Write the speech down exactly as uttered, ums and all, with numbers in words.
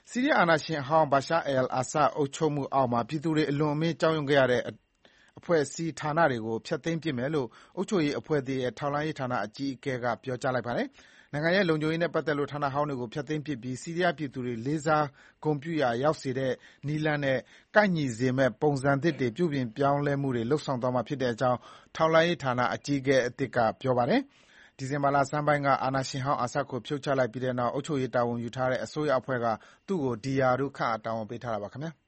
ဆီးရီးယားအာဏာရှင်ဟောင်း Bashar al-Assad အုပ်ချုပ်မှုအောက်မှာ ပြည်သူတွေအလွန်အမင်းကြောက်ရွံ့ခဲ့ရတဲ့အဖွဲ့အစည်းဌာနတွေကို ဖျက်သိမ်းပစ်မယ်လို့ အုပ်ချုပ်ရေးအဖွဲ့သစ်ရဲ့ ထောက်လှမ်းရေးဌာနအကြီးအကဲက ပြောကြားလိုက်ပါတယ်။ နိုင်ငံရဲ့လုံခြုံရေးနဲ့ပတ်သက်လို့ ဌာနဟောင်းတွေကို ဖျက်သိမ်းပစ်ပြီး ဆီးရီးယားပြည်သူတွေ လေးစားဂုဏ်ပြုရာရောက်စေတဲ့နည်းလမ်းနဲ့ ကိုက်ညီစေမယ့် ပုံစံသစ်တွေ ပြုပြင်ပြောင်းလဲမှုတွေ လုပ်ဆောင်သွားမှာဖြစ်ကြောင်း ထောက်လှမ်းရေးဌာနအကြီးအကဲသစ်က ပြောပါတယ်။ ဒီဇင်ဘာလဆန်းပိုင်းက အာဏာရှင်ဟောင်း Assad ကို ဖြုတ်ချလိုက်ပြီးတဲ့နောက် အုပ်ချုပ်ရေးတာဝန်ယူထားတဲ့ အစိုးရအဖွဲ့က သူ့ကို ဒီရာထူးခန့်အပ်တာဝန်ပေးထားတာပါခင်ဗျာ။